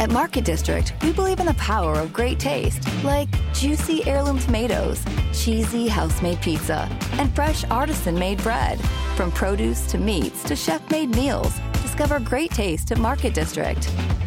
At Market District, we believe in the power of great taste, like juicy heirloom tomatoes, cheesy house-made pizza, and fresh artisan-made bread. From produce to meats to chef-made meals, discover great taste at Market District.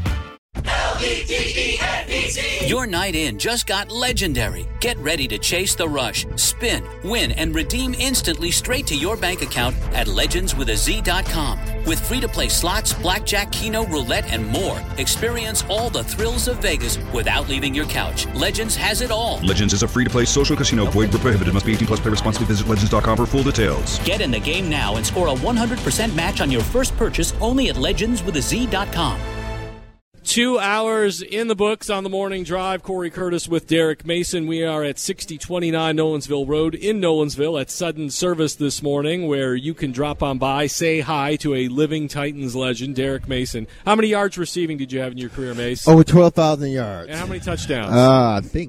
LEGENDZ. Your night in just got legendary. Get ready to chase the rush, spin, win, and redeem instantly straight to your bank account at legendswithaz.com. With free-to-play slots, blackjack, keno, roulette, and more. Experience all the thrills of Vegas without leaving your couch. Legends has it all. Legends is a free-to-play social casino. Void where prohibited. Must be 18 plus. Play responsibly. Visit legends.com for full details. Get in the game now and score a 100% match on your first purchase only at legendswithaz.com. 2 hours in the books on the morning drive. Corey Curtis with Derek Mason. We are at 6029 Nolensville Road in Nolensville at Sudden Service this morning, where you can drop on by, say hi to a living Titans legend, Derek Mason. How many yards receiving did you have in your career, Mace? Over 12,000 yards. And how many touchdowns? I think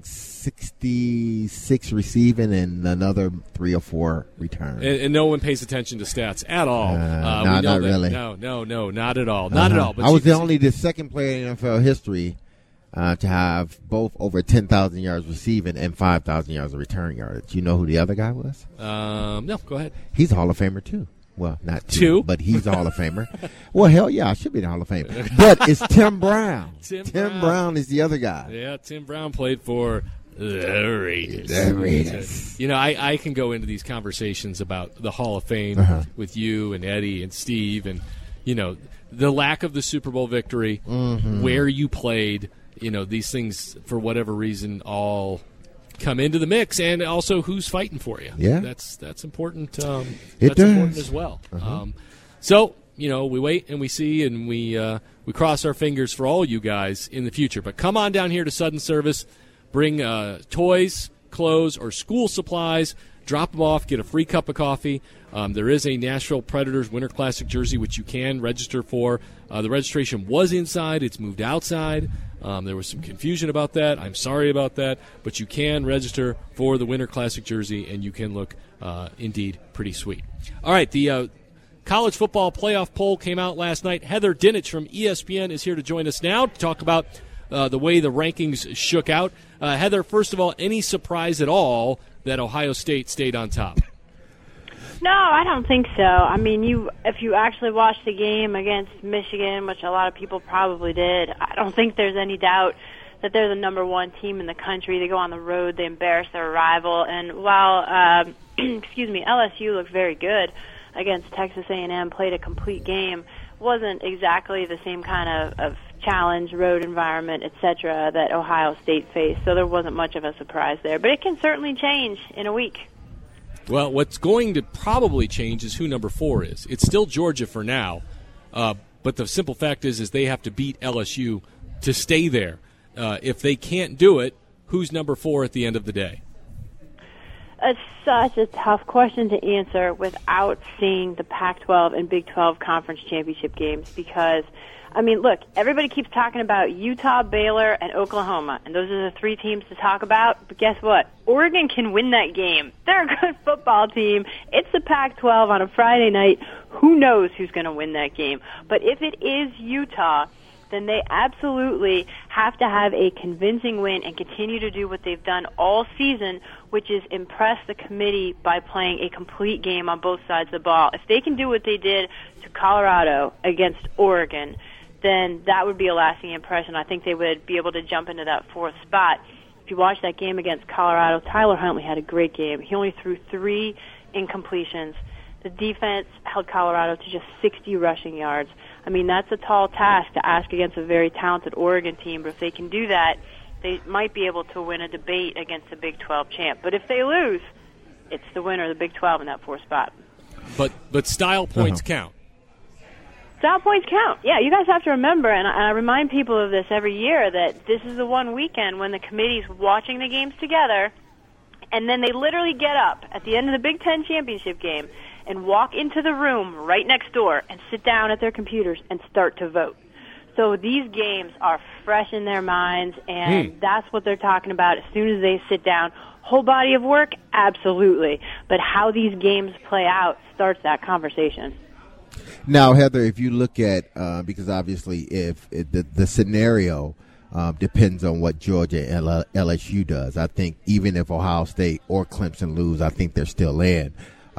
66 receiving and another 3 or 4 returns. And no one pays attention to stats at all. Not really. No, not at all. Not at all. But I was the second player in NFL history to have both over 10,000 yards receiving and 5,000 yards of return yardage. You know who the other guy was? No, go ahead. He's a Hall of Famer, too. Well, not two, but he's a Hall of Famer. Well, hell yeah, I should be the Hall of Famer. But it's Tim Brown. Tim Brown is the other guy. Yeah, Tim Brown played for the Raiders. The Raiders. You know, I can go into these conversations about the Hall of Fame with you and Eddie and Steve and, you know, the lack of the Super Bowl victory, where you played, you know, these things, for whatever reason, all come into the mix, and also who's fighting for you. Yeah. That's important. Important as well. So, you know, we wait and we see and we cross our fingers for all you guys in the future. But come on down here to Sudden Service. Bring toys, clothes, or school supplies. Drop them off. Get a free cup of coffee. There is a Nashville Predators Winter Classic jersey, which you can register for. The registration was inside. It's moved outside. There was some confusion about that. I'm sorry about that. But you can register for the Winter Classic jersey, and you can look, indeed, pretty sweet. All right, the college football playoff poll came out last night. Heather Dinich from ESPN is here to join us now to talk about the way the rankings shook out. Heather, first of all, any surprise at all that Ohio State stayed on top? No, I don't think so. I mean, if you actually watched the game against Michigan, which a lot of people probably did, I don't think there's any doubt that they're the number one team in the country. They go on the road, they embarrass their rival, and while LSU looked very good against Texas A&M, played a complete game, wasn't exactly the same kind of challenge, road environment, etc., that Ohio State faced, so there wasn't much of a surprise there. But it can certainly change in a week. Well, what's going to probably change is who number 4 is. It's still Georgia for now, but the simple fact is they have to beat LSU to stay there. If they can't do it, who's number 4 at the end of the day? It's such a tough question to answer without seeing the Pac-12 and Big 12 conference championship games because, I mean, look, everybody keeps talking about Utah, Baylor, and Oklahoma, and those are the 3 teams to talk about, but guess what? Oregon can win that game. They're a good football team. It's the Pac-12 on a Friday night. Who knows who's going to win that game? But if it is Utah, then they absolutely have to have a convincing win and continue to do what they've done all season, which is impress the committee by playing a complete game on both sides of the ball. If they can do what they did to Colorado against Oregon, then that would be a lasting impression. I think they would be able to jump into that 4th spot. If you watch that game against Colorado, Tyler Huntley had a great game. He only threw 3 incompletions. The defense held Colorado to just 60 rushing yards. I mean, that's a tall task to ask against a very talented Oregon team, but if they can do that, they might be able to win a debate against the Big 12 champ. But if they lose, it's the winner of the Big 12 in that 4th spot. But style points count. Style points count. Yeah, you guys have to remember, and I remind people of this every year, that this is the one weekend when the committee's watching the games together, and then they literally get up at the end of the Big Ten championship game and walk into the room right next door and sit down at their computers and start to vote. So these games are fresh in their minds, and that's what they're talking about as soon as they sit down. Whole body of work? Absolutely. But how these games play out starts that conversation. Now, Heather, if you look at because obviously if the scenario depends on what Georgia and LSU does. I think even if Ohio State or Clemson lose, I think they're still in.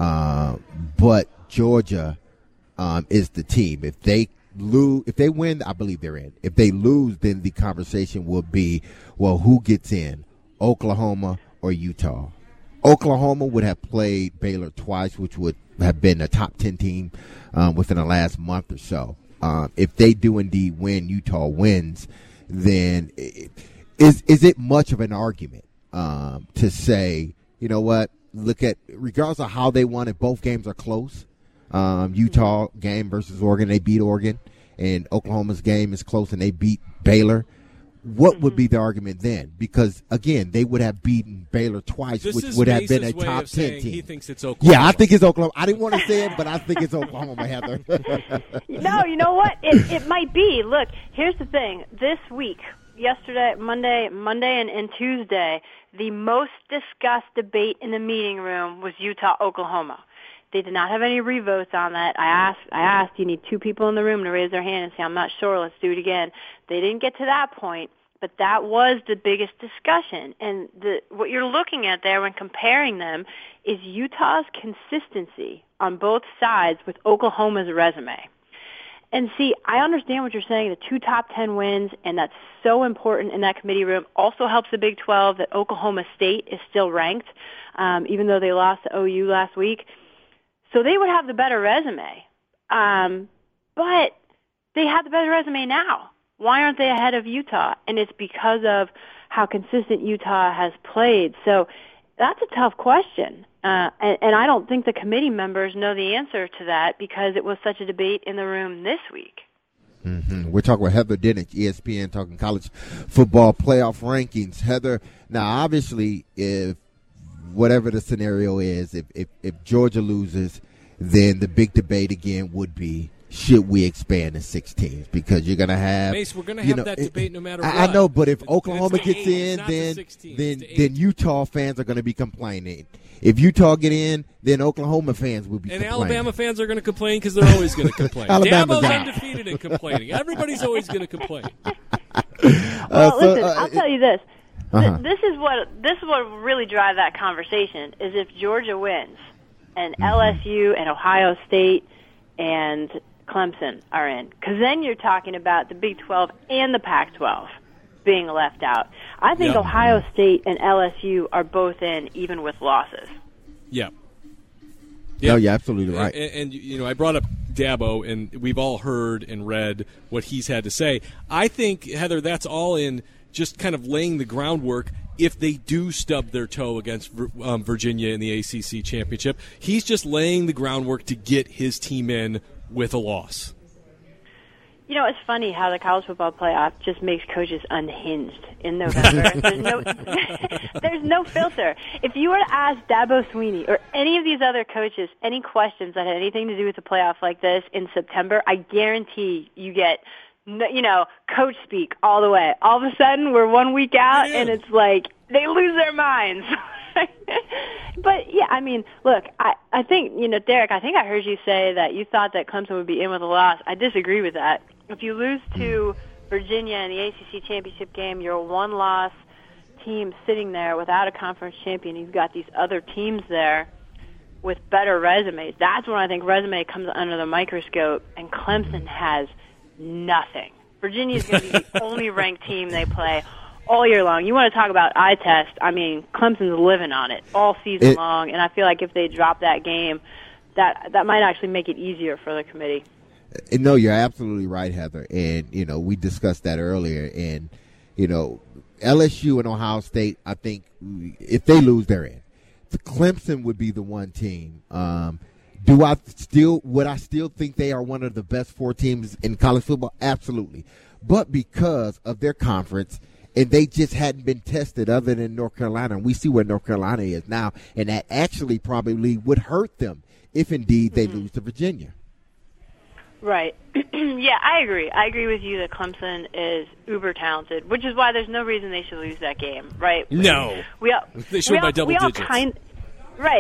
But Georgia is the team. If they win, I believe they're in. If they lose, then the conversation will be, well, who gets in, Oklahoma or Utah? Oklahoma would have played Baylor twice, which would have been a top 10 team within the last month or so. If they do indeed win, Utah wins, then is it much of an argument to say, you know what, look at, regardless of how they won it, both games are close. Utah game versus Oregon, they beat Oregon, and Oklahoma's game is close and they beat Baylor. What would be the argument then? Because, again, they would have beaten Baylor twice, which would have been a top 10 team. He thinks it's Oklahoma. Yeah, I think it's Oklahoma. I didn't want to say it, but I think it's Oklahoma, Heather. No, you know what? It might be. Look, here's the thing. This week, yesterday, Monday and Tuesday, the most discussed debate in the meeting room was Utah-Oklahoma. They did not have any revotes on that. I asked, you need 2 people in the room to raise their hand and say, I'm not sure, let's do it again. They didn't get to that point, but that was the biggest discussion. And what you're looking at there when comparing them is Utah's consistency on both sides with Oklahoma's resume. And see, I understand what you're saying, the 2 top 10 wins, and that's so important in that committee room. Also helps the Big 12 that Oklahoma State is still ranked, even though they lost to OU last week. So they would have the better resume. But they have the better resume now. Why aren't they ahead of Utah? And it's because of how consistent Utah has played. So that's a tough question. And I don't think the committee members know the answer to that because it was such a debate in the room this week. Mm-hmm. We're talking with Heather Dinich, ESPN, talking college football playoff rankings. Heather, now obviously if whatever the scenario is, if Georgia loses, then the big debate again would be, should we expand to 6 teams? Because you're going to have... Mace, we're going to have that debate no matter what. I know, but if Oklahoma gets in, then Utah fans are going to be complaining. If Utah get in, then Oklahoma fans will be complaining. And Alabama fans are going to complain because they're always going to complain. Dabo's undefeated and complaining. Everybody's always going to complain. Well, listen, I'll tell you this. This is what really drives that conversation is if Georgia wins and LSU and Ohio State and Clemson are in, because then you're talking about the Big 12 and the Pac-12 being left out. I think Ohio State and LSU are both in, even with losses. Yeah. Yeah, you're absolutely right. And you know, I brought up Dabo, and we've all heard and read what he's had to say. I think, Heather, that's all in just kind of laying the groundwork if they do stub their toe against Virginia in the ACC championship. He's just laying the groundwork to get his team in with a loss. You know, it's funny how the college football playoff just makes coaches unhinged in November. There's no filter. If you were to ask Dabo Swinney or any of these other coaches any questions that had anything to do with the playoff like this in September, I guarantee you get, you know, coach speak all the way. All of a sudden, we're 1 week out, and it's like they lose their minds. But, yeah, I mean, look, I think, you know, Derek, I think I heard you say that you thought that Clemson would be in with a loss. I disagree with that. If you lose to Virginia in the ACC championship game, you're a one-loss team sitting there without a conference champion. You've got these other teams there with better resumes. That's when I think resume comes under the microscope, and Clemson has nothing. Virginia's going to be the only ranked team they play all year long. You want to talk about eye test, I mean, Clemson's living on it all season long, and I feel like if they drop that game, that might actually make it easier for the committee. No, you're absolutely right, Heather. And, you know, we discussed that earlier. And, you know, LSU and Ohio State, I think if they lose, they're in. The Clemson would be the one team. Would I still think they are one of the best 4 teams in college football? Absolutely. But because of their conference, and they just hadn't been tested other than North Carolina, and we see where North Carolina is now, and that actually probably would hurt them if indeed they lose to Virginia. Right. Yeah, I agree. I agree with you that Clemson is uber talented, which is why there's no reason they should lose that game, right? No. They should by double digits. Right.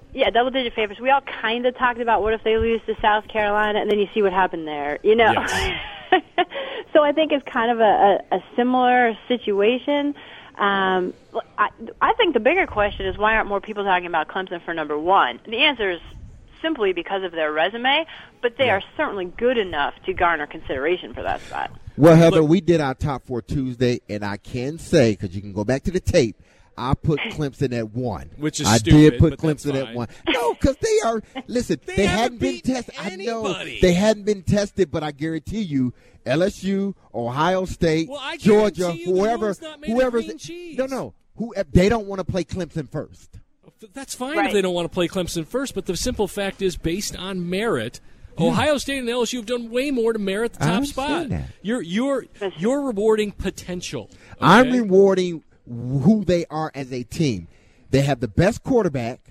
Yeah, double-digit favorites. We all kind of talked about what if they lose to South Carolina, and then you see what happened there, you know. Yes. So I think it's kind of a similar situation. I think the bigger question is why aren't more people talking about Clemson for number one? The answer is simply because of their resume, but they are certainly good enough to garner consideration for that spot. Well, Heather, we did our top 4 Tuesday, and I can say, because you can go back to the tape, I put Clemson at 1. Which is I stupid, did put but Clemson that's at fine. 1. No, because they are. Listen, they hadn't been tested. anybody. I know they hadn't been tested, but I guarantee you, LSU, Ohio State, Well, I Georgia, guarantee you the whoever's world's not made of green cheese. they don't want to play Clemson first. That's fine Right. if they don't want to play Clemson first, but the simple fact is, based on merit, Ohio State and LSU have done way more to merit the I top spot. understand that. You're rewarding potential. Okay? I'm rewarding who they are as a team. They have the best quarterback,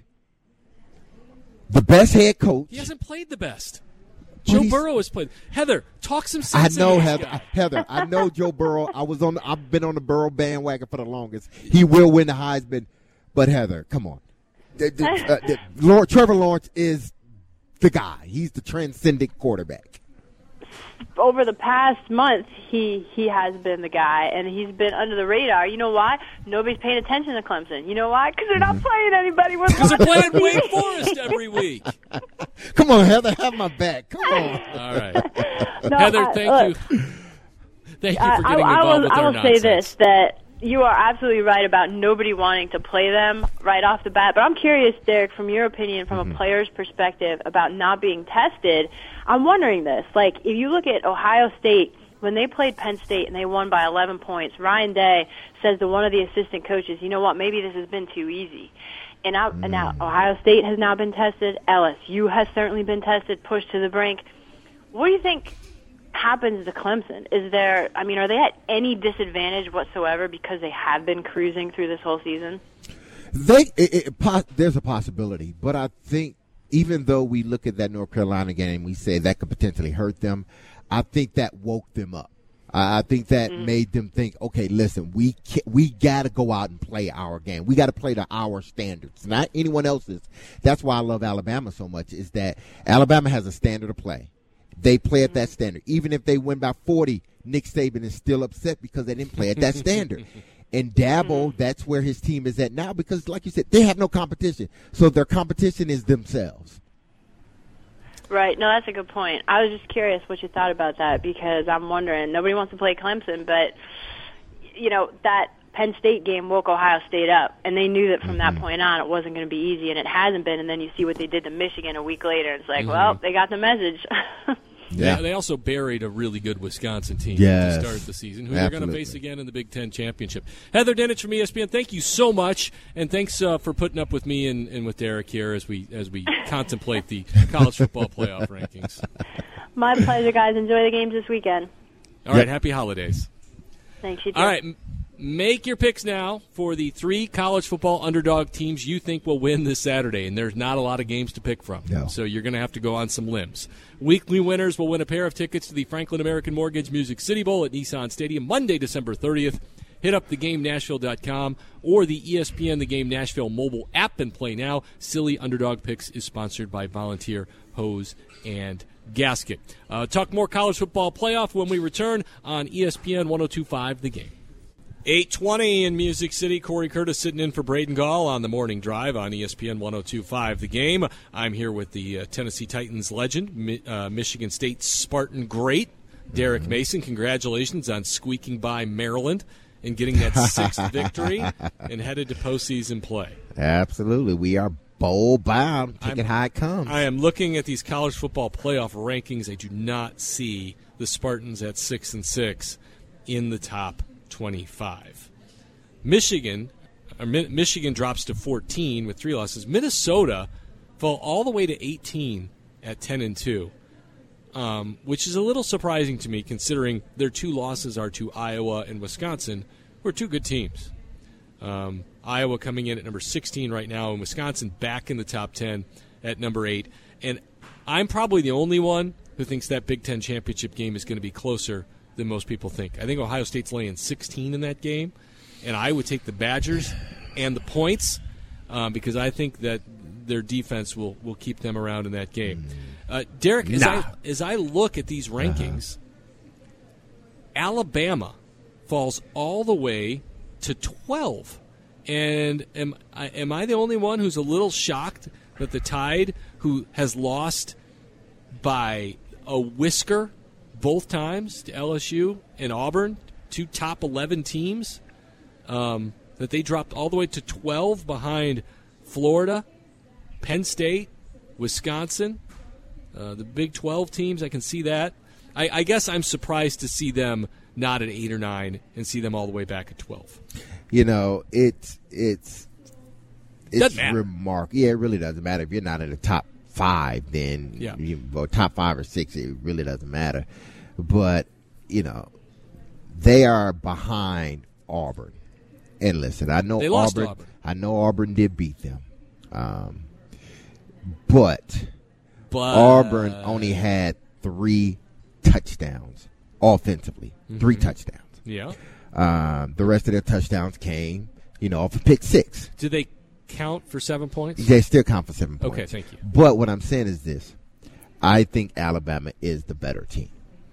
the best head coach. He hasn't played the best. But Joe he's- Burrow has played. Heather, talk some I sense. know, into this Heather. guy. Heather, I know Joe Burrow. I've been on the Burrow bandwagon for the longest. He will win the Heisman, but Heather, come on. Trevor Lawrence is the guy. He's the transcendent quarterback. Over the past month, he has been the guy, and he's been under the radar. You know why? Nobody's paying attention to Clemson. You know why? Because they're not playing anybody. Because they're playing Wake Forest every week. Come on, Heather, have my back. Come on. All right. No, Heather, thank you. Thank you for getting involved with I our will nonsense. say this, that you are absolutely right about nobody wanting to play them right off the bat. But I'm curious, Derek, from your opinion, from a player's perspective, about not being tested. I'm wondering this. Like, if you look at Ohio State, when they played Penn State and they won by 11 points, Ryan Day says to one of the assistant coaches, you know what, maybe this has been too easy. And now Ohio State has now been tested. LSU has certainly been tested, pushed to the brink. What do you think happens to Clemson? Are they at any disadvantage whatsoever because they have been cruising through this whole season? There's a possibility, but I think even though we look at that North Carolina game and we say that could potentially hurt them, I think that woke them up. I think that made them think, okay, listen, we got to go out and play our game. We got to play to our standards, not anyone else's. That's why I love Alabama so much, is that Alabama has a standard of play. They play at that standard. Even if they win by 40, Nick Saban is still upset because they didn't play at that standard. And Dabo, that's where his team is at now because, like you said, they have no competition. So their competition is themselves. Right. No, that's a good point. I was just curious what you thought about that because I'm wondering, nobody wants to play Clemson, but, you know, that Penn State game woke Ohio State up, and they knew that from that point on it wasn't going to be easy, and it hasn't been, and then you see what they did to Michigan a week later, and it's like, well, they got the message. Yeah. They also buried a really good Wisconsin team Yes. to start the season, who they're going to Absolutely. face again in the Big Ten Championship. Heather Dinich from ESPN, thank you so much, and thanks for putting up with me and with Derek here as we contemplate the college football playoff rankings. My pleasure, guys. Enjoy the games this weekend. All right, happy holidays. Thanks, you too. All right, make your picks now for the 3 college football underdog teams you think will win this Saturday, and there's not a lot of games to pick from. No. So you're going to have to go on some limbs. Weekly winners will win a pair of tickets to the Franklin American Mortgage Music City Bowl at Nissan Stadium Monday, December 30th. Hit up theGameNashville.com or the ESPN The Game Nashville mobile app and play now. Silly Underdog Picks is sponsored by Volunteer Hose and Gasket. Talk more college football playoff when we return on ESPN 102.5 The Game. 8:20 in Music City. Corey Curtis sitting in for Braden Gall on the morning drive on ESPN 102.5 The Game. I'm here with the Tennessee Titans legend, Michigan State Spartan great, Derek Mason. Congratulations on squeaking by Maryland and getting that 6th victory and headed to postseason play. Absolutely. We are bowl bound. Take it how it comes. I am looking at these college football playoff rankings. I do not see the Spartans at 6-6 in the top 25. Michigan drops to 14 with 3 losses. Minnesota fell all the way to 18 at 10-2, which is a little surprising to me considering their 2 losses are to Iowa and Wisconsin, who are 2 good teams. Iowa coming in at number 16 right now, and Wisconsin back in the top 10 at number 8. And I'm probably the only one who thinks that Big Ten championship game is going to be closer than most people think. I think Ohio State's laying 16 in that game, and I would take the Badgers and the points because I think that their defense will keep them around in that game. Derek, as I look at these rankings, Alabama falls all the way to 12. And am I the only one who's a little shocked that the Tide, who has lost by a whisker both times to LSU and Auburn, two top 11 teams, that they dropped all the way to 12 behind Florida, Penn State, Wisconsin, the Big 12 teams? I can see that. I guess I'm surprised to see them not at 8 or 9 and see them all the way back at 12. You know, it's Doesn't matter. remarkable. Yeah, it really doesn't matter. If you're not in the top 5, then top 5 or 6, it really doesn't matter. But, you know, they are behind Auburn. And listen, I know They lost to Auburn. I know Auburn did beat them. But Auburn only had 3 touchdowns offensively. 3 touchdowns. Yeah. The rest of their touchdowns came, off a pick 6. Do they count for 7 points? They still count for 7 points. Okay, thank you. But what I'm saying is this. I think Alabama is the better team.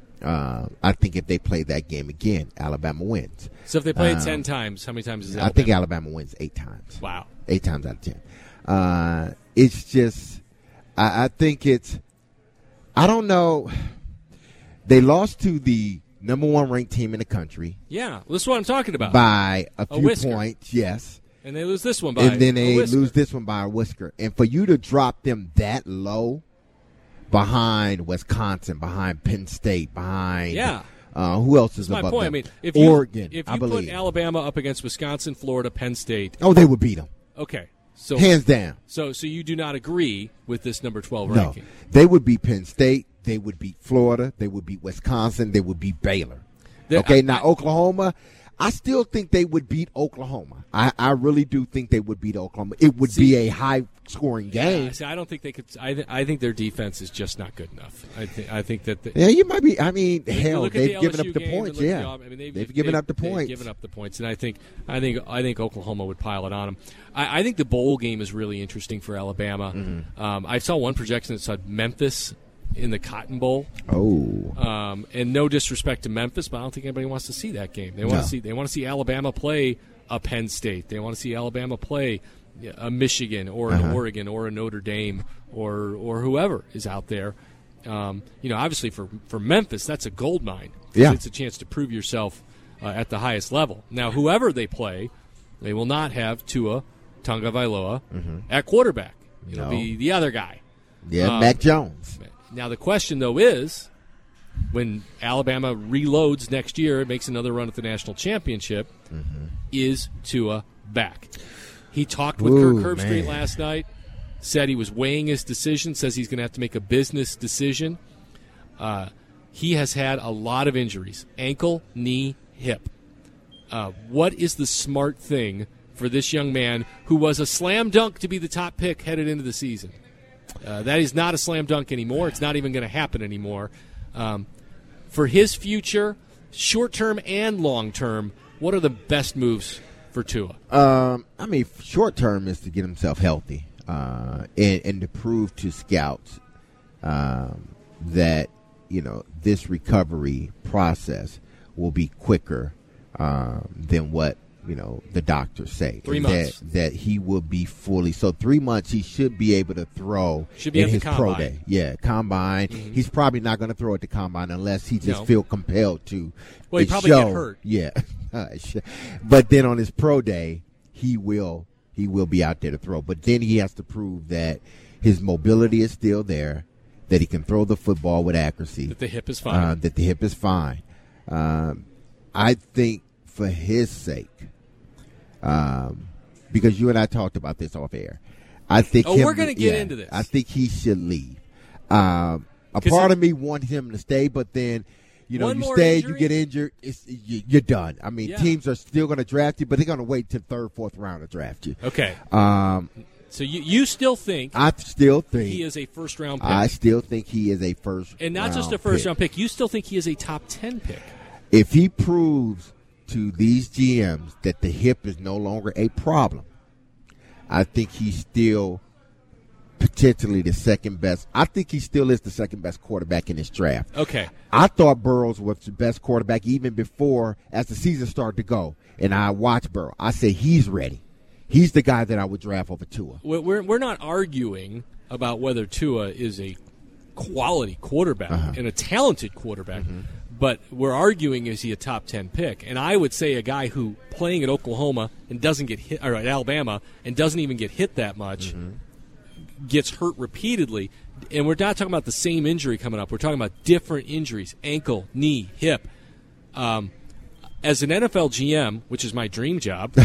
I think if they play that game again, Alabama wins. So if they play it 10 times, how many times is Alabama? I think Alabama wins 8 times. Wow. 8 times out of 10. It's just, I think it's, I don't know. They lost to the number 1 ranked team in the country. Yeah, this is what I'm talking about. By a few whisker. points, yes. And they lose this one by And then they a whisker. lose this one by a whisker. And for you to drop them that low behind Wisconsin, behind Penn State, behind who else is That's above my point. them? I mean, if you, Oregon, if I you put believe. Alabama up against Wisconsin, Florida, Penn State, Oh, they would beat them. okay. So Hands down. So you do not agree with this number 12 No. ranking? They would beat Penn State. They would beat Florida. They would beat Wisconsin. They would beat Baylor. Oklahoma, I still think they would beat Oklahoma. I really do think they would beat Oklahoma. It would be a high-scoring game. See, I don't think they could. I think their defense is just not good enough. I think that. Yeah, you might be. I mean, hell, look at they've the given LSU up the game points. and look at Yeah, the Auburn. I mean, they've given up the They've points. given up the points, and I think Oklahoma would pile it on them. I think the bowl game is really interesting for Alabama. Mm-hmm. I saw one projection that said Memphis in the Cotton Bowl. Oh, And no disrespect to Memphis, but I don't think anybody wants to see that game. They want to see Alabama play a Penn State. They want to see Alabama play a Michigan or an Oregon or a Notre Dame or whoever is out there. Obviously for Memphis, that's a gold mine. Yeah. It's a chance to prove yourself at the highest level. Now, whoever they play, they will not have Tua Tagovailoa at quarterback. It'll be the other guy. yeah, Mac Jones. Now, the question, though, is when Alabama reloads next year and makes another run at the national championship, is Tua back? He talked with Kirk Herbstreit man. last night, said he was weighing his decision, says he's going to have to make a business decision. He has had a lot of injuries, ankle, knee, hip. What is the smart thing for this young man who was a slam dunk to be the top pick headed into the season? That is not a slam dunk anymore. It's not even going to happen anymore. For his future, short-term and long-term, what are the best moves for Tua? Short-term is to get himself healthy and to prove to scouts that, this recovery process will be quicker than what the doctors say. 3 months. That he will be fully. So 3 months he should be able to throw Should be in at the his pro combine. day. Yeah, combine. He's probably not going to throw at the combine unless he just feel compelled to. Well, he to probably show. get hurt. Yeah. But then on his pro day, he will be out there to throw. But then he has to prove that his mobility is still there, that he can throw the football with accuracy. That the hip is fine. I think for his sake, because you and I talked about this off air, I think we're going to get into this. I think he should leave. A part of me wants him to stay, but then One you more stay, injury? you get injured, you're done. I mean, Yeah. teams are still going to draft you, but they're going to wait till third, fourth round to draft you. Okay. Um, So you still think I still think he is a first-round pick? I still think he is a first, and not just a round first-round pick. You still think he is a top 10 pick? If he proves to these GMs that the hip is no longer a problem, I think he's still potentially the second best. I think he still is the second best quarterback in this draft. Okay. I thought Burrows was the best quarterback even before, as the season started to go. And I watched Burrow. I said he's ready. He's the guy that I would draft over Tua. We're not arguing about whether Tua is a quality quarterback and a talented quarterback, but we're arguing, is he a top 10 pick? And I would say a guy who playing at Oklahoma and doesn't get hit, or at Alabama and doesn't even get hit that much, gets hurt repeatedly. And we're not talking about the same injury coming up. We're talking about different injuries: ankle, knee, hip. As an NFL GM, which is my dream job,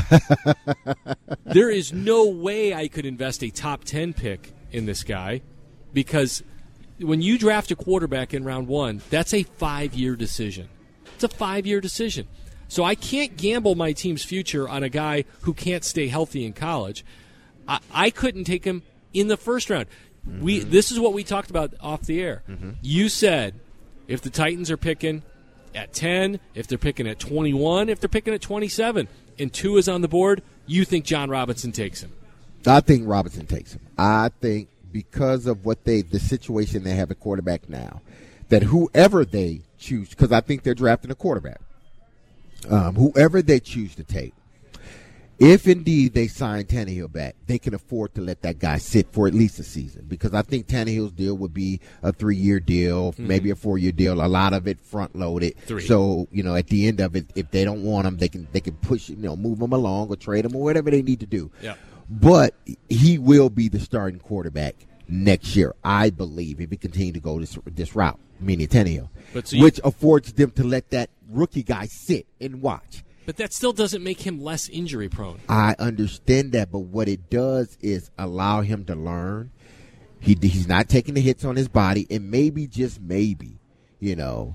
there is no way I could invest a top 10 pick in this guy, because when you draft a quarterback in round 1, that's a 5-year decision. It's a 5-year decision. So I can't gamble my team's future on a guy who can't stay healthy in college. I couldn't take him in the first round. This is what we talked about off the air. You said if the Titans are picking at 10, if they're picking at 21, if they're picking at 27, and 2 is on the board, you think John Robinson takes him. I think Robinson takes him. I think because of the situation they have at quarterback now, that whoever they choose, because I think they're drafting a quarterback, whoever they choose to take, if indeed they sign Tannehill back, they can afford to let that guy sit for at least a season, because I think Tannehill's deal would be a 3-year deal, maybe a 4-year deal, a lot of it front-loaded. 3. So, at the end of it, if they don't want him, they can push, move him along or trade him or whatever they need to do. Yeah. But he will be the starting quarterback next year, I believe, if he continues to go this route, meaning Tannehill, which affords them to let that rookie guy sit and watch. But that still doesn't make him less injury prone. I understand that, but what it does is allow him to learn. He's not taking the hits on his body, and maybe, just maybe, when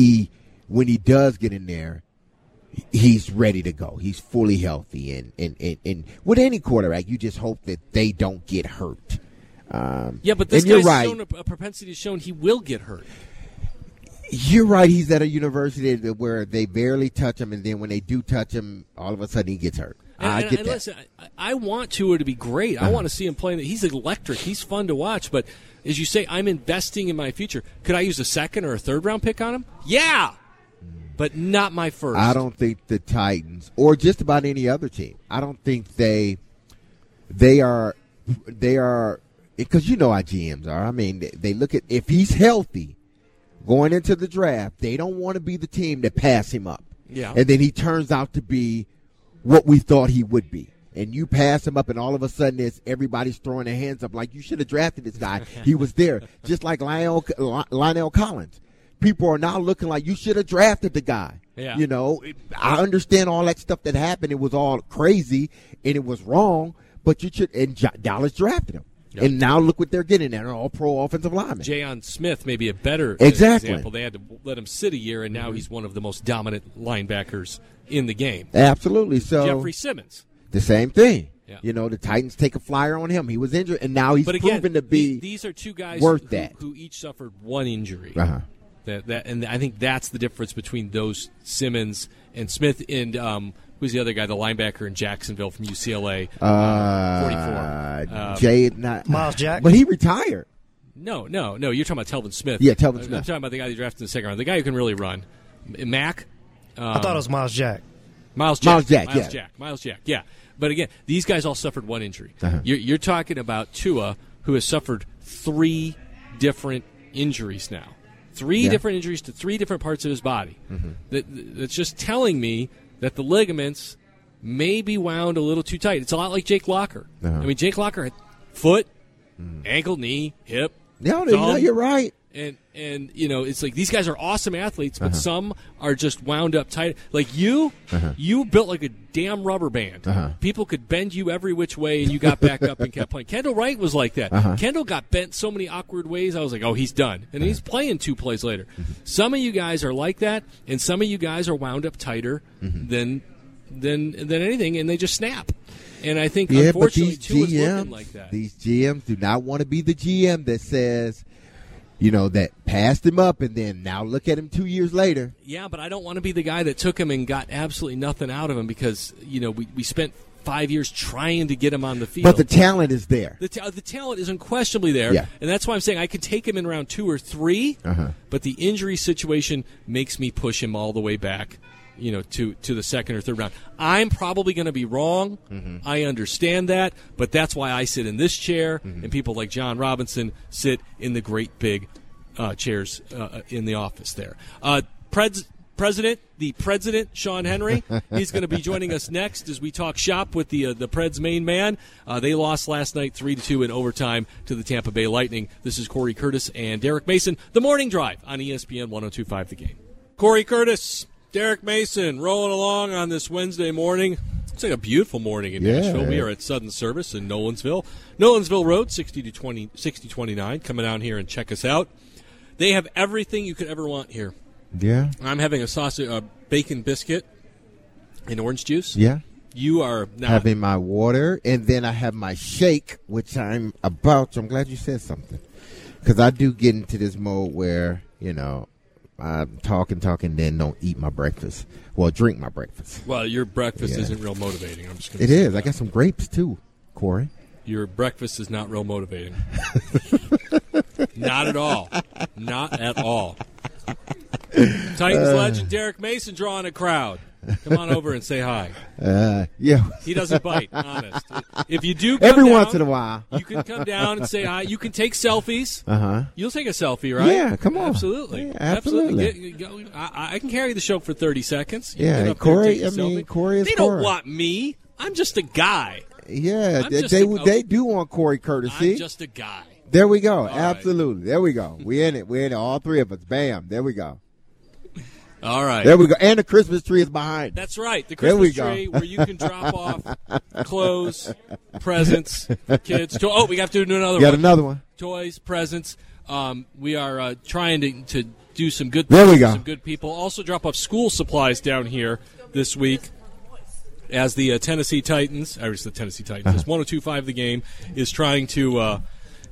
he does get in there, he's ready to go. He's fully healthy, and with any quarterback, you just hope that they don't get hurt. Yeah, but this guy's shown a propensity shown he will get hurt. You're right. He's at a university where they barely touch him, and then when they do touch him, all of a sudden he gets hurt. I get that. Listen, I want Tua to be great. I want to see him playing. He's electric. He's fun to watch. But as you say, I'm investing in my future. Could I use a 2nd or a 3rd round pick on him? Yeah, but not my first. I don't think the Titans, or just about any other team, I don't think they are, because you know how GMs are. I mean, they look at, if he's healthy going into the draft, they don't want to be the team that pass him up. Yeah. And then he turns out to be what we thought he would be. And you pass him up, and all of a sudden everybody's throwing their hands up like, you should have drafted this guy. He was there. Just like Lionel Collins. People are now looking like, you should have drafted the guy. Yeah. I understand all that stuff that happened. It was all crazy, and it was wrong, but you should. And Dallas drafted him. Yep. And now look what they're getting. They're all pro offensive linemen. Jayon Smith may be a better example. They had to let him sit a year, and now he's one of the most dominant linebackers in the game. Absolutely. So Jeffrey Simmons, the same thing. Yeah. The Titans take a flyer on him. He was injured, and now he's proven to be. These are two guys who each suffered one injury. Uh-huh. And I think that's the difference between those Simmons and Smith and who's the other guy, the linebacker in Jacksonville from UCLA, 44. Miles Jack. But he retired. No. You're talking about Telvin Smith. Yeah, Telvin Smith. I'm talking about the guy they drafted in the 2nd round, the guy who can really run. Mac. I thought it was Miles Jack. Miles Jack. Yeah. But again, these guys all suffered one injury. Uh-huh. You're talking about Tua, who has suffered 3 different injuries now. 3 different injuries to 3 different parts of his body. Mm-hmm. That's just telling me that the ligaments may be wound a little too tight. It's a lot like Jake Locker. Uh-huh. I mean, Jake Locker had foot, ankle, knee, hip. No, you're right. And it's like these guys are awesome athletes, but some are just wound up tight. Like you built like a damn rubber band. People could bend you every which way, and you got back up and kept playing. Kendall Wright was like that. Kendall got bent so many awkward ways, I was like, oh, he's done. And he's playing 2 plays later. Some of you guys are like that, and some of you guys are wound up tighter than anything, and they just snap. And I think, unfortunately, Tua's looking like that. These GMs do not want to be the GM that says, that passed him up, and then now look at him 2 years later. Yeah, but I don't want to be the guy that took him and got absolutely nothing out of him because, we spent 5 years trying to get him on the field. But the talent is there. The talent is unquestionably there, Yeah. and that's why I'm saying I could take him in round 2 or 3, but the injury situation makes me push him all the way back, to the second or third round. I'm probably going to be wrong. I understand that, but that's why I sit in this chair, and people like John Robinson sit in the great big chairs in the office there. The president, Sean Henry, he's going to be joining us next as we talk shop with the Preds main man. They lost last night 3-2 in overtime to the Tampa Bay Lightning. This is Corey Curtis and Derek Mason, The Morning Drive on ESPN 102.5 The Game. Corey Curtis, Derek Mason, rolling along on this Wednesday morning. It's like a beautiful morning in Nashville. We are at Southern Service in Nolensville. Nolensville Road, 6029. Come down here and check us out. They have everything you could ever want here. Yeah. I'm having a bacon biscuit and orange juice. Yeah. You are now having my water, and then I have my shake, which I'm about. I'm glad you said something, because I do get into this mode where I'm talking, then don't eat my breakfast. Well, drink my breakfast. Well, your breakfast isn't real motivating. I'm just going to say is. I got some grapes too, Corey. Your breakfast is not real motivating. Not at all. Not at all. Titans legend Derek Mason drawing a crowd. Come on over and say hi. Yeah. He doesn't bite, honest. If you do come every down, once in a while. You can come down and say hi. You can take selfies. You'll take a selfie, right? Yeah, come on. Absolutely. Yeah, absolutely. I can carry the show for 30 seconds. You yeah, Corey, Corey is They Corey. don't want me. I'm just a guy. Yeah, they do want Corey Curtis. I'm just a guy. There we go. All absolutely. Right. There we go. We in it. All three of us. Bam. There we go. All right. There we go. And the Christmas tree is behind. That's right. The Christmas tree where you can drop off clothes, presents, kids. We have to do another one. Got another one. Toys, presents. We are trying to do some good things for some good people. Also drop off school supplies down here this week as the Tennessee Titans, this 102.5 The Game, is trying to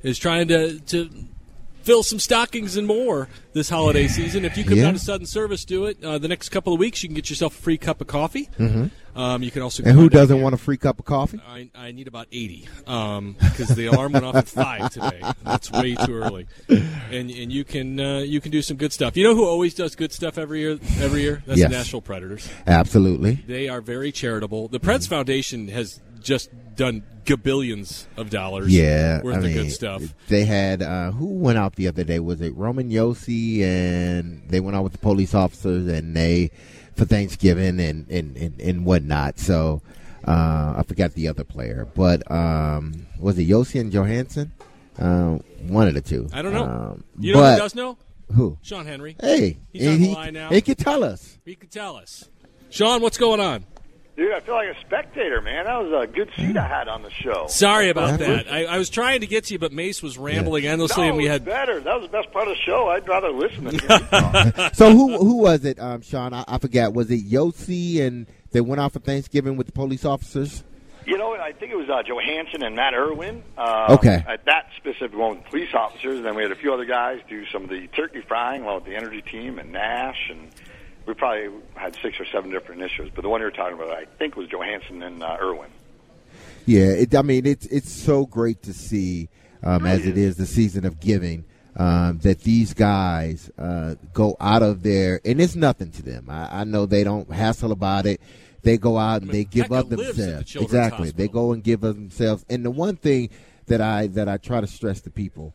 fill some stockings and more this holiday season. If you come down to Southern Service, do it. The next couple of weeks, you can get yourself a free cup of coffee. You can also. And who doesn't want a free cup of coffee? I need about 80 because the alarm went off at 5 today. That's way too early. And you can do some good stuff. You know who always does good stuff every year? That's the Nashville Predators. Absolutely. They are very charitable. The Preds Foundation has just done gabillions of dollars worth of good stuff. They had who went out the other day? Was it Roman Yossi? And they went out with the police officers and they for Thanksgiving and whatnot. So I forgot the other player, but was it Yossi and Johansson? One of the two. I don't know. You know who does know? Who? Sean Henry. Hey, he's on the line now. He can tell us. He can tell us. Sean, what's going on? Dude, I feel like a spectator, man. That was a good seat I had on the show. Sorry about that. I was trying to get to you, but Mace was rambling endlessly, and we had better. That was the best part of the show. I'd rather listen to you. So who was it, Sean? I forgot. Was it Yossi and they went out for Thanksgiving with the police officers? I think it was Johansson and Matt Irwin. Okay. At that specific one with police officers. And then we had a few other guys do some of the turkey frying along with the energy team and Nash and. We probably had 6 or 7 different initiatives, but the one you were talking about, I think, was Johansson and Irwin. Yeah, it's so great to see, as it is the season of giving, that these guys go out of there, and it's nothing to them. I know they don't hassle about it. They go out and they give up themselves. Exactly, they go and give up themselves. And the one thing that I try to stress to people,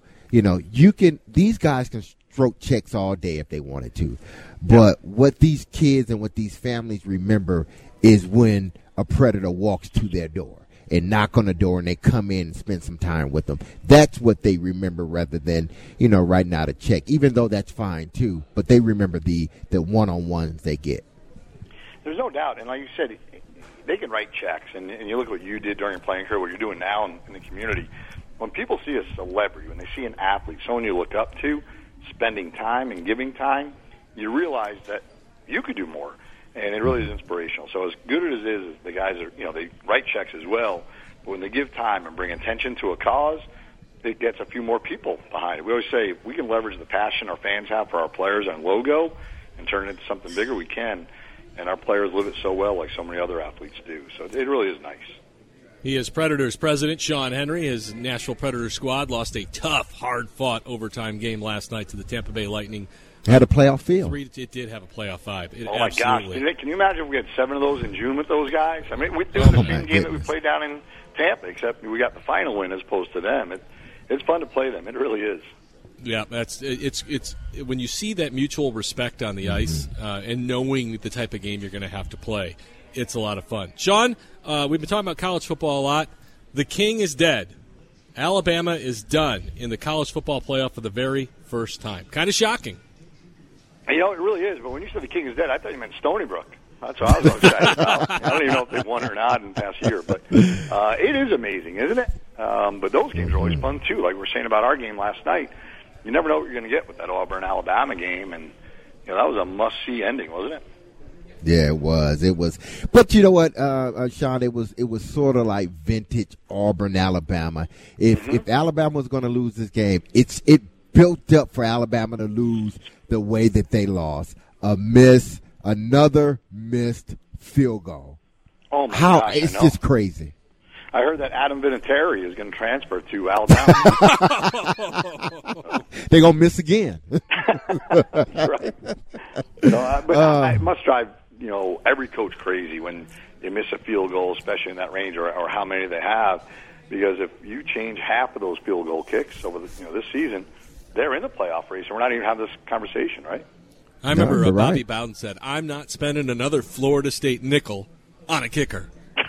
these guys can stroke checks all day if they wanted to. But what these kids and what these families remember is when a predator walks to their door and knock on the door and they come in and spend some time with them. That's what they remember rather than, writing out a check, even though that's fine too. But they remember the one-on-ones they get. There's no doubt. And like you said, they can write checks. And you look what you did during your playing career, what you're doing now in the community. When people see a celebrity, when they see an athlete, someone you look up to, spending time and giving time, you realize that you could do more, and it really is inspirational. So as good as it is, the guys are, they write checks as well, but when they give time and bring attention to a cause, it gets a few more people behind it. We always say if we can leverage the passion our fans have for our players and logo and turn it into something bigger, we can, and our players live it so well like so many other athletes do. So it really is nice. He is Predators president Sean Henry. His Nashville Predators squad lost a tough, hard-fought overtime game last night to the Tampa Bay Lightning. Had a playoff field. It did have a playoff vibe. Oh, my gosh. Can you imagine if we had 7 of those in June with those guys? I mean, we'd do the same game that we played down in Tampa, except we got the final win as opposed to them. It's fun to play them. It really is. Yeah, it's when you see that mutual respect on the ice and knowing the type of game you're going to have to play, it's a lot of fun. Sean, we've been talking about college football a lot. The king is dead. Alabama is done in the college football playoff for the very first time. Kind of shocking. You know, it really is. But when you said the king is dead, I thought you meant Stony Brook. That's what I was excited about. I don't even know if they've won or not in the past year. But it is amazing, isn't it? But those games are always fun, too. Like we were saying about our game last night. You never know what you're going to get with that Auburn-Alabama game. And, that was a must-see ending, wasn't it? Yeah, it was. But you know what, Sean, it was sort of like vintage Auburn, Alabama. If Alabama was going to lose this game, it built up for Alabama to lose the way that they lost. Another missed field goal. Oh my gosh! It's just crazy. I heard that Adam Vinatieri is going to transfer to Alabama. They're going to miss again. That's right. It must drive every coach crazy when they miss a field goal, especially in that range, or how many they have. Because if you change half of those field goal kicks over this season, they're in the playoff race, and we're not even having this conversation, right? I remember Bobby Bowden said, "I'm not spending another Florida State nickel on a kicker."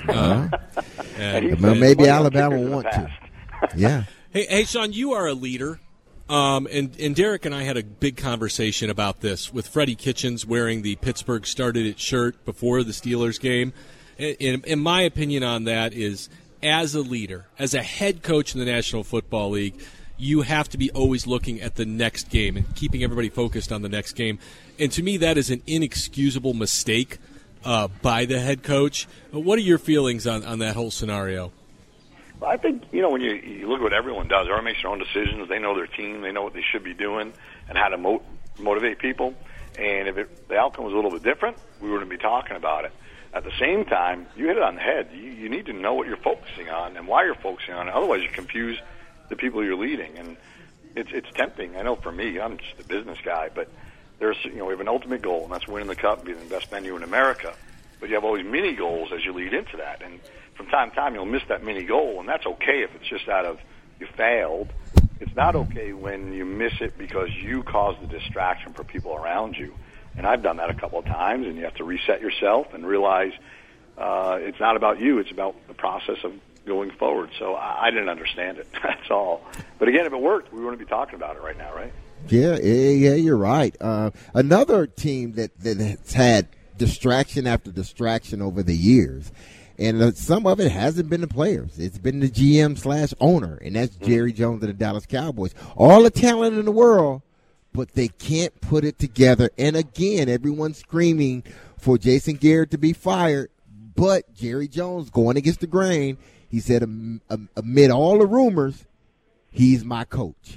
And maybe Alabama will want to. Yeah. Hey, Sean, you are a leader. And Derek and I had a big conversation about this with Freddie Kitchens wearing the Pittsburgh Started It shirt before the Steelers game. And my opinion on that is, as a leader, as a head coach in the National Football League, you have to be always looking at the next game and keeping everybody focused on the next game. And to me, that is an inexcusable mistake by the head coach. What are your feelings on that whole scenario? Well, I think, when you look at what everyone does, everyone makes their own decisions. They know their team. They know what they should be doing and how to motivate people. And if the outcome was a little bit different, we wouldn't be talking about it. At the same time, you hit it on the head. You need to know what you're focusing on and why you're focusing on it. Otherwise, you confuse the people you're leading. And it's tempting. I know for me, I'm just a business guy, but we have an ultimate goal, and that's winning the Cup and being the best venue in America. But you have all these mini goals as you lead into that. And from time to time, you'll miss that mini goal, and that's okay if it's just out of you failed. It's not okay when you miss it because you caused the distraction for people around you. And I've done that a couple of times, and you have to reset yourself and realize it's not about you. It's about the process of going forward. So I didn't understand it. That's all. But again, if it worked, we wouldn't be talking about it right now, right? Yeah, you're right. Another team that has had distraction after distraction over the years, and some of it hasn't been the players. It's been the GM/owner, and that's Jerry Jones and the Dallas Cowboys. All the talent in the world, but they can't put it together. And again, everyone's screaming for Jason Garrett to be fired, but Jerry Jones, going against the grain, he said amid all the rumors, he's my coach.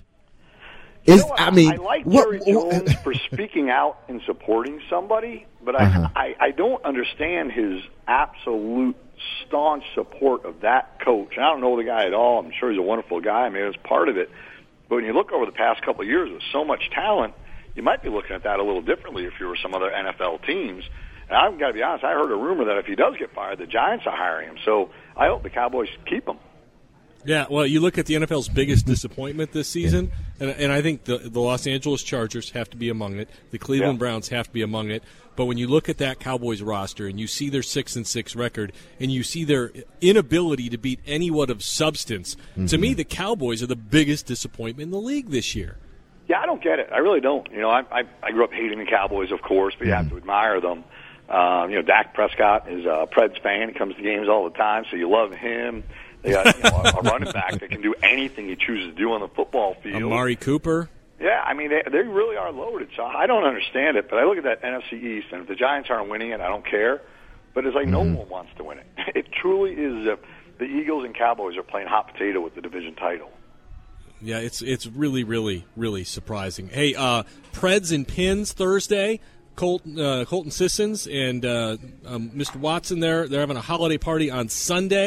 I like Jerry Jones for speaking out and supporting somebody, but I don't understand his absolute staunch support of that coach. I don't know the guy at all. I'm sure he's a wonderful guy. I mean, it was part of it. But when you look over the past couple of years with so much talent, you might be looking at that a little differently if you were some other NFL teams. And I've got to be honest, I heard a rumor that if he does get fired, the Giants are hiring him. So I hope the Cowboys keep him. Yeah, well, you look at the NFL's biggest disappointment this season, and I think the Los Angeles Chargers have to be among it. The Cleveland Browns have to be among it. But when you look at that Cowboys roster and you see their 6-6 record and you see their inability to beat anyone of substance, to me, the Cowboys are the biggest disappointment in the league this year. Yeah, I don't get it. I really don't. I grew up hating the Cowboys, of course, but you have to admire them. Dak Prescott is a Preds fan. He comes to games all the time, so you love him. They got a running back that can do anything he chooses to do on the football field. Amari Cooper. Yeah, I mean, they really are loaded. So I don't understand it, but I look at that NFC East, and if the Giants aren't winning it, I don't care. But it's like no one wants to win it. It truly is. The Eagles and Cowboys are playing hot potato with the division title. Yeah, it's really, really, really surprising. Hey, Preds and Pins Thursday. Colton Sissons and Mr. Watson they're having a holiday party on Sunday.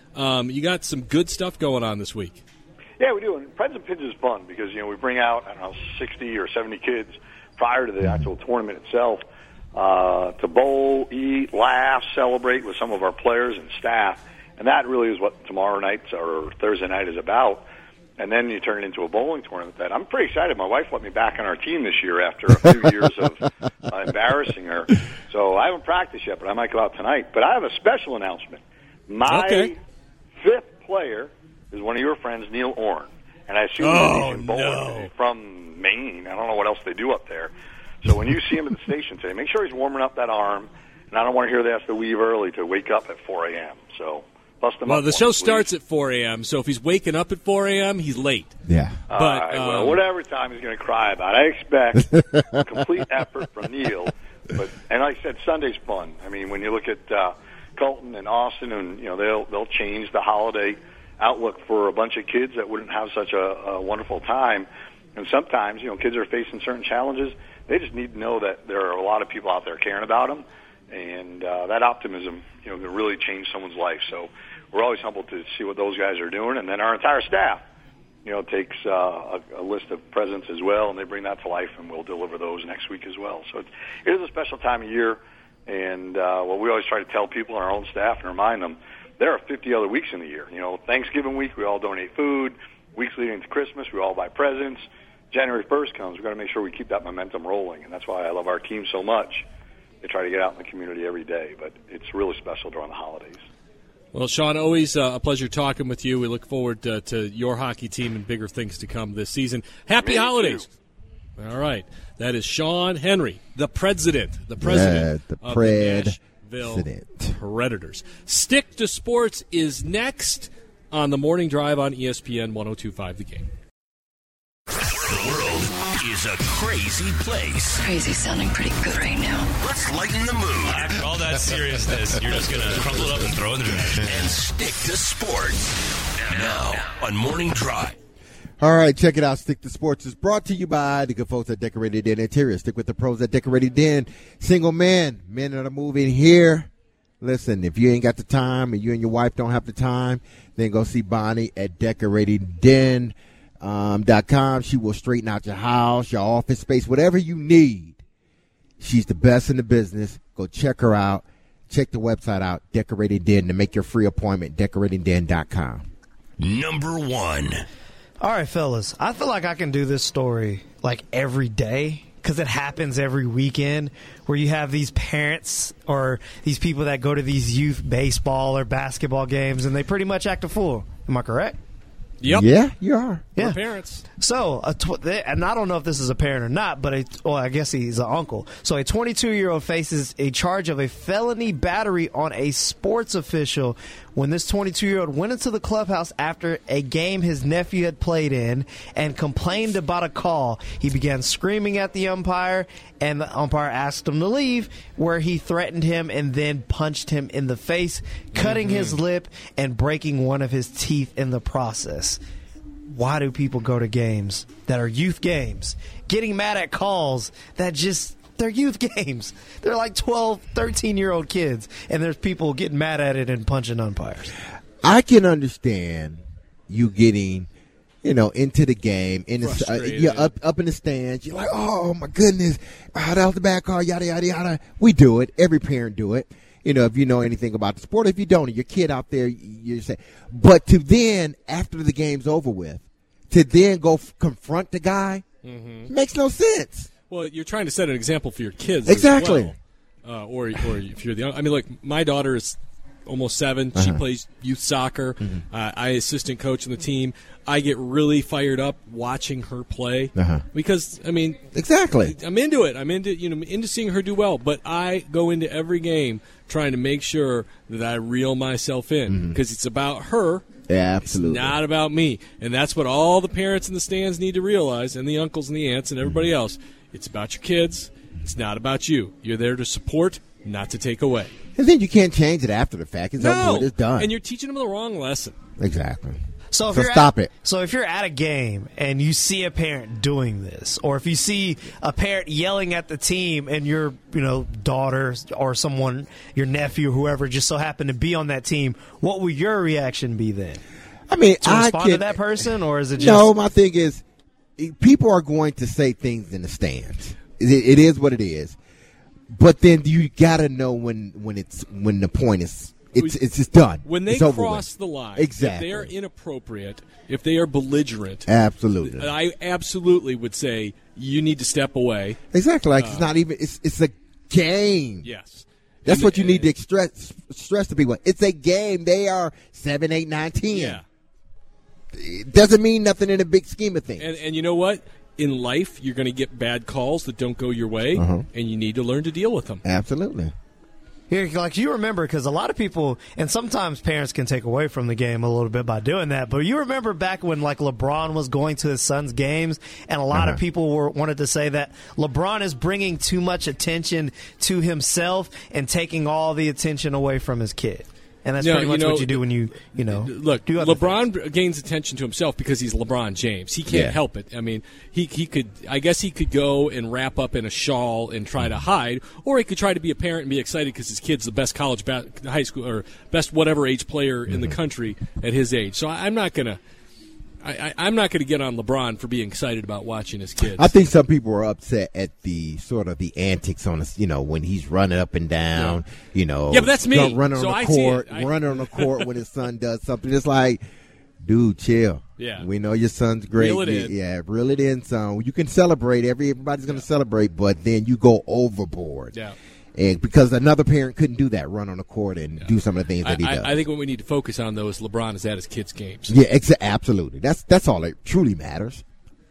You got some good stuff going on this week. Yeah, we do. And Preds and Pins is fun because, we bring out, 60 or 70 kids prior to the actual tournament itself to bowl, eat, laugh, celebrate with some of our players and staff. And that really is what tomorrow night or Thursday night is about. And then you turn it into a bowling tournament. That I'm pretty excited. My wife let me back on our team this year after a few years of embarrassing her. So I haven't practiced yet, but I might go out tonight. But I have a special announcement. My fifth player is one of your friends, Neil Orn. And I assume he's in bowling from Maine. I don't know what else they do up there. So when you see him at the station today, make sure he's warming up that arm. And I don't want to hear they have to leave early to wake up at 4 a.m. So bust him up. Well, the show starts at 4 a.m., so if he's waking up at 4 a.m., he's late. Yeah. But, all right, well, whatever time he's going to cry about, I expect complete effort from Neil. And like I said, Sunday's fun. I mean, when you look at Colton and Austin, and they'll change the holiday outlook for a bunch of kids that wouldn't have such a wonderful time. And sometimes, kids are facing certain challenges. They just need to know that there are a lot of people out there caring about them, and that optimism, can really change someone's life. So we're always humbled to see what those guys are doing, and then our entire staff, takes a list of presents as well, and they bring that to life, and we'll deliver those next week as well. So it is a special time of year, and what we always try to tell people on our own staff and remind them, there are 50 other weeks in the year. Thanksgiving week, we all donate food. Weeks leading to Christmas, we all buy presents. January 1st comes, we've got to make sure we keep that momentum rolling, and that's why I love our team so much. They try to get out in the community every day, but it's really special during the holidays. Well, Sean, always a pleasure talking with you. We look forward to your hockey team and bigger things to come this season. Happy holidays. Too. All right. That is Sean Henry, the president of the Nashville Predators. Stick to Sports is next on the Morning Drive on ESPN 102.5 The Game. The world is a crazy place. Crazy sounding pretty good right now. Let's lighten the mood. After all that seriousness, you're just going to crumple it up and throw it in the trash. And stick to sports. Now on Morning Drive. All right, check it out. Stick to Sports is brought to you by the good folks at Decorated Den Interior. Stick with the pros at Decorated Den. Single men that are moving here. Listen, if you ain't got the time and you and your wife don't have the time, then go see Bonnie at DecoratedDen.com. She will straighten out your house, your office space, whatever you need. She's the best in the business. Go check her out. Check the website out, Decorated Den, to make your free appointment, DecoratedDen.com. Number one. All right, fellas, I feel like I can do this story like every day because it happens every weekend where you have these parents or these people that go to these youth baseball or basketball games and they pretty much act a fool. Am I correct? Yep. Yeah, you are. Yeah. Parents. So, and I don't know if this is a parent or not, but I guess he's an uncle. So a 22-year-old faces a charge of a felony battery on a sports official when this 22-year-old went into the clubhouse after a game his nephew had played in and complained about a call. He began screaming at the umpire, and the umpire asked him to leave, where he threatened him and then punched him in the face, cutting his lip and breaking one of his teeth in the process. Why do people go to games that are youth games, getting mad at calls that they're youth games? They're like 12, 13-year-old kids, and there's people getting mad at it and punching umpires. I can understand you getting, into the game, in the, up in the stands. You're like, oh, my goodness, that was the bad call, yada, yada, yada. We do it. Every parent do it. If you know anything about the sport. If you don't, your kid out there, you say. But to then, after the game's over with, to then go confront the guy, makes no sense. Well, you're trying to set an example for your kids. Exactly. As well. Or if you're the. I mean, look, my daughter is almost 7. She plays youth soccer. I assistant coach on the team. I get really fired up watching her play because exactly. I'm into it. I'm into seeing her do well. But I go into every game trying to make sure that I reel myself in because it's about her. Yeah, absolutely. It's not about me. And that's what all the parents in the stands need to realize, and the uncles and the aunts and everybody else. It's about your kids. It's not about you. You're there to support, not to take away. And then you can't change it after the fact. It's over with. It's done. And you're teaching them the wrong lesson. Exactly. So stop it. So if you're at a game and you see a parent doing this, or if you see a parent yelling at the team and your daughter or someone, your nephew, whoever, just so happened to be on that team, what will your reaction be then? I mean, to respond to that person, or is it just... No, my thing is, people are going to say things in the stands. It is what it is. But then you got to know when the point is... It's just done. When they cross the line, exactly. If they are inappropriate, if they are belligerent, absolutely, I absolutely would say you need to step away. Exactly, like it's not even. It's a game. Yes, that's what you need to stress to people. It's a game. They are 7, 8, 9, 10. Yeah, it doesn't mean nothing in the big scheme of things. And you know what? In life, you're going to get bad calls that don't go your way, and you need to learn to deal with them. Absolutely. Like you remember, because a lot of people, and sometimes parents can take away from the game a little bit by doing that, but you remember back when like LeBron was going to his son's games, and a lot of people wanted to say that LeBron is bringing too much attention to himself and taking all the attention away from his kid. And that's pretty much what you do when you look. Do other LeBron things. gains attention to himself because he's LeBron James. He can't help it. I mean, he could. I guess he could go and wrap up in a shawl and try to hide, or he could try to be a parent and be excited because his kid's the best college, high school, or best whatever age player in the country at his age. So I'm not gonna. I'm not going to get on LeBron for being excited about watching his kids. I think some people are upset at the sort of the antics on us, when he's running up and down, Yeah, but that's me. Running on the court when his son does something. It's like, dude, chill. Yeah. We know your son's great. Reel it in. Yeah, reel it in, son. You can celebrate. Everybody's going to celebrate, but then you go overboard. Yeah. And because another parent couldn't do that, run on the court and do some of the things that he does. I think what we need to focus on, though, is LeBron is at his kids' games. Yeah, absolutely. That's all that truly matters.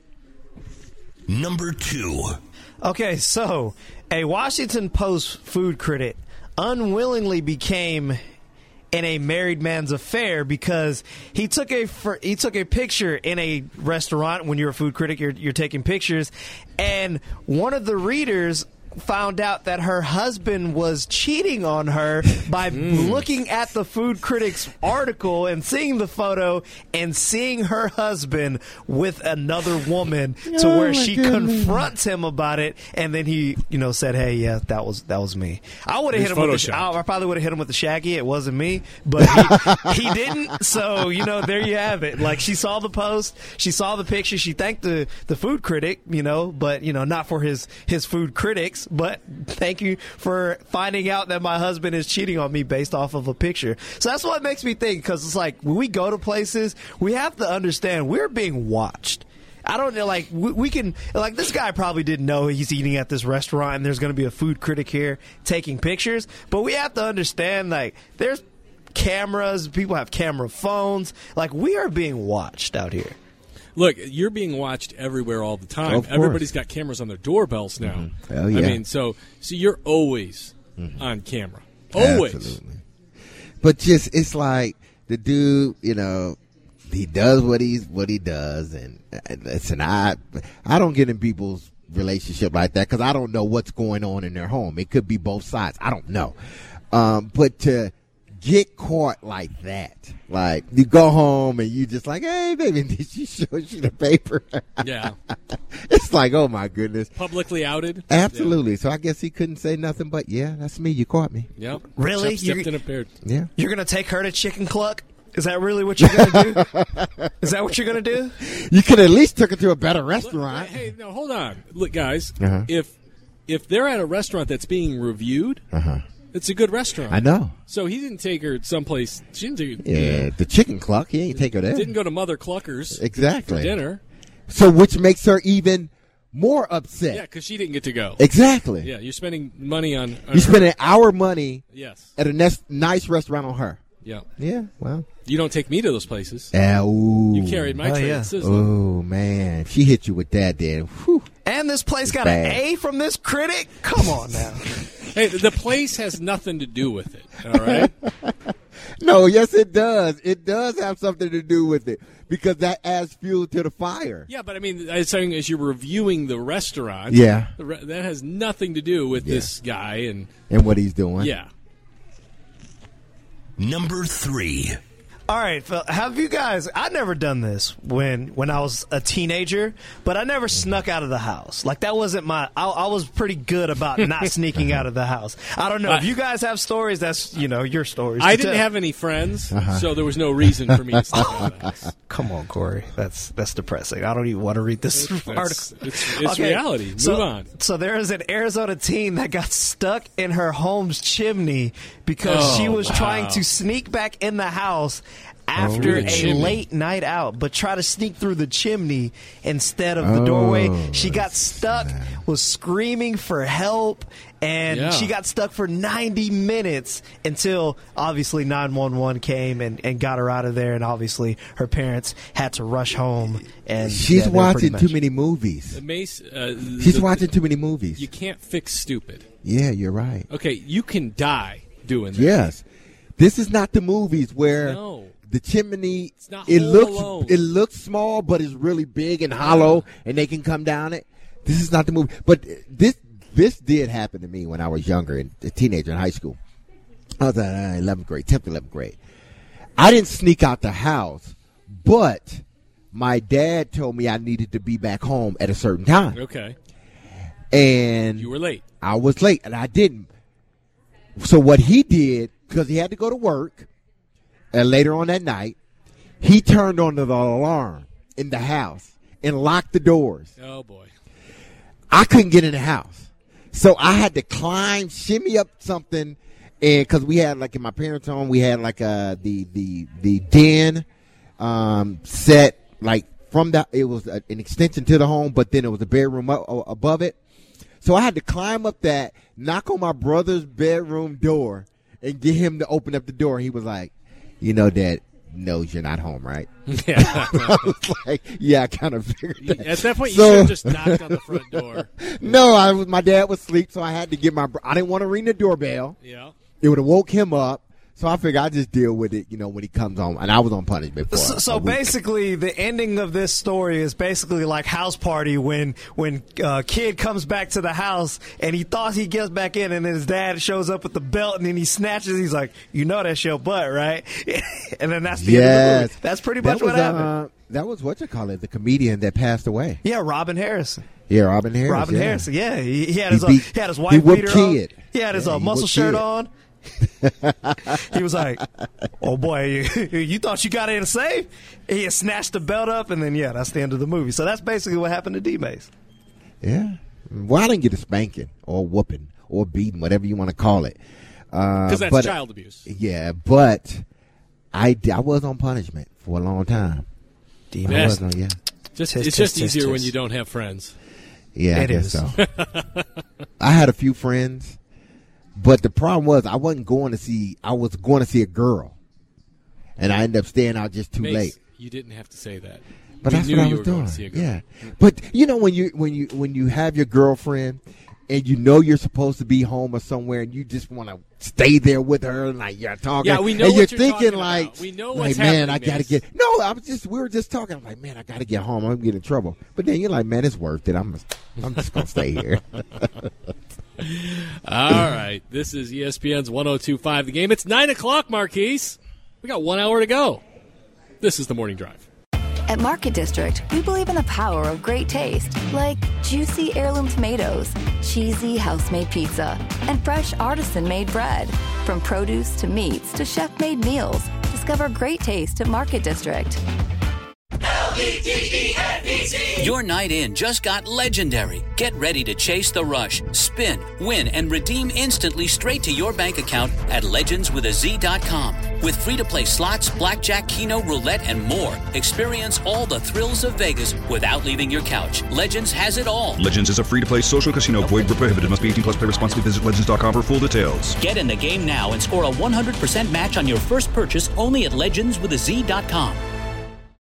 Number 2. Okay, so a Washington Post food critic unwillingly became in a married man's affair because he took a picture in a restaurant. When you're a food critic, you're taking pictures, and one of the readers found out that her husband was cheating on her by looking at the food critic's article and seeing the photo and seeing her husband with another woman to where she confronts him about it, and then he said, hey, yeah, that was me. I would have hit him with I probably would have hit him with the Shaggy. It wasn't me, but he didn't. So there you have it. Like, she saw the post, she saw the picture, she thanked the food critic, but not for his food critics. But thank you for finding out that my husband is cheating on me based off of a picture. So that's what makes me think, because it's like when we go to places, we have to understand we're being watched. I don't know, like, we can, like, this guy probably didn't know he's eating at this restaurant and there's going to be a food critic here taking pictures. But we have to understand, like, there's cameras, people have camera phones. Like, we are being watched out here. Look, you're being watched everywhere all the time. Everybody's got cameras on their doorbells now. Oh, yeah. I mean, so you're always on camera. Always. Absolutely. But just, it's like the dude, he does what he does, and listen, I don't get in people's relationship like that because I don't know what's going on in their home. It could be both sides. I don't know. But to get caught like that, like you go home and you just like, hey, baby, did she show you the paper? Yeah. It's like, oh my goodness. Publicly outed? Absolutely. Yeah. So I guess he couldn't say nothing but, yeah, that's me. You caught me. Yep. Really? Stepped in a beard. Yeah. You're going to take her to Chicken Cluck? Is that really what you're going to do? Is that what you're going to do? You could at least took her to a better restaurant. Hey, no, hold on. Look, guys, if they're at a restaurant that's being reviewed, it's a good restaurant. I know. So he didn't take her someplace. She didn't take her. The Chicken Cluck. He ain't take her there. Didn't go to Mother Clucker's. Exactly. For dinner. So which makes her even more upset. Yeah, because she didn't get to go. Exactly. Yeah, you're spending money on you're spending our money. Yes. At a nice restaurant on her. Yeah. Yeah. Well. You don't take me to those places. Ooh. You carried my tray. Yeah. Oh man, she hit you with that, then. Whew. And this place got an A from this critic? Come on now. Hey, the place has nothing to do with it, all right? No, yes, it does. It does have something to do with it because that adds fuel to the fire. Yeah, but I mean, I'm saying as you're reviewing the restaurant, that has nothing to do with this guy and what he's doing. Yeah. Number 3. All right, Phil, have you guys? I never done this when I was a teenager, but I never snuck out of the house. Like that wasn't my. I was pretty good about not sneaking out of the house. I don't know if you guys have stories. That's your stories. I didn't have any friends, so there was no reason for me to sneak out of the house. Come on, Corey. That's depressing. I don't even want to read this article. It's reality. Move on. So there is an Arizona teen that got stuck in her home's chimney because she was trying to sneak back in the house after a late night out, but try to sneak through the chimney instead of the doorway. She got stuck, was screaming for help, and she got stuck for 90 minutes until obviously 911 came and got her out of there, and obviously her parents had to rush home. And she's watching too many movies. She's watching too many movies. You can't fix stupid. Yeah, you're right. Okay, you can die doing that. Yes. This is not the movies where the chimney, it looks small, but it's really big and hollow, and they can come down it. This is not the movie. But this did happen to me when I was younger, a teenager in high school. I was at 11th grade, 10th, 11th grade. I didn't sneak out the house, but my dad told me I needed to be back home at a certain time. Okay. And you were late. I was late, and I didn't. So what he did, because he had to go to work, and later on that night, he turned on the alarm in the house and locked the doors. Oh, boy. I couldn't get in the house. So I had to shimmy up something, and because we had, like in my parents' home, we had like the den set, like from that, it was an extension to the home, but then it was a bedroom above it. So I had to climb up that, knock on my brother's bedroom door, and get him to open up the door. He was like, Dad knows you're not home, right? Yeah. I was like, yeah, I kind of figured that. At that point, you should have just knocked on the front door. No, my dad was asleep, so I had to get I didn't want to ring the doorbell. Yeah. It would have woke him up. So I figured I'd just deal with it, when he comes home. And I was on punishment for So basically, the ending of this story is basically like House Party when kid comes back to the house and he thought he gets back in and then his dad shows up with the belt and then he snatches. He's like, that's your butt, right? And then that's the end of the movie. That's pretty much what happened. That was the comedian that passed away. Yeah, Robin Harrison. Yeah, Robin Harrison. Robin Harrison. Yeah, he had his white beater on. He had his muscle shirt on. He was like, oh boy, you thought you got in safe? He had snatched the belt up, and then that's the end of the movie. So that's basically what happened to D-Mace. Yeah. Well, I didn't get a spanking or whooping or beating, whatever you want to call it. Because that's child abuse. Yeah, but I was on punishment for a long time. D-Mace. It's just easier when you don't have friends. Yeah, I guess so. I had a few friends. But the problem was I was going to see a girl. And I ended up staying out just too late. You didn't have to say that. But that's what I was doing. Yeah. But when you have your girlfriend and you're supposed to be home or somewhere and you just want to stay there with her and like you're talking. Yeah, we know and what you're thinking like, about. We know what's man, happening, I gotta get we were just talking. I'm like, man, I gotta get home. I'm gonna get in trouble. But then you're like, man, it's worth it. I'm just gonna stay here. All right. This is ESPN's 102.5 The Game. It's 9 o'clock, Marquise. We got 1 hour to go. This is the Morning Drive. At Market District, we believe in the power of great taste, like juicy heirloom tomatoes, cheesy house-made pizza, and fresh artisan-made bread. From produce to meats to chef-made meals, discover great taste at Market District. LVDENET. Your night in just got legendary. Get ready to chase the rush, spin, win, and redeem instantly straight to your bank account at legendswithaz.com. With free-to-play slots, blackjack, keno, roulette, and more, experience all the thrills of Vegas without leaving your couch. Legends has it all. Legends is a free-to-play social casino. Void where prohibited. Must be 18 plus. Play responsibly. Visit legends.com for full details. Get in the game now and score a 100% match on your first purchase only at legendswithaz.com.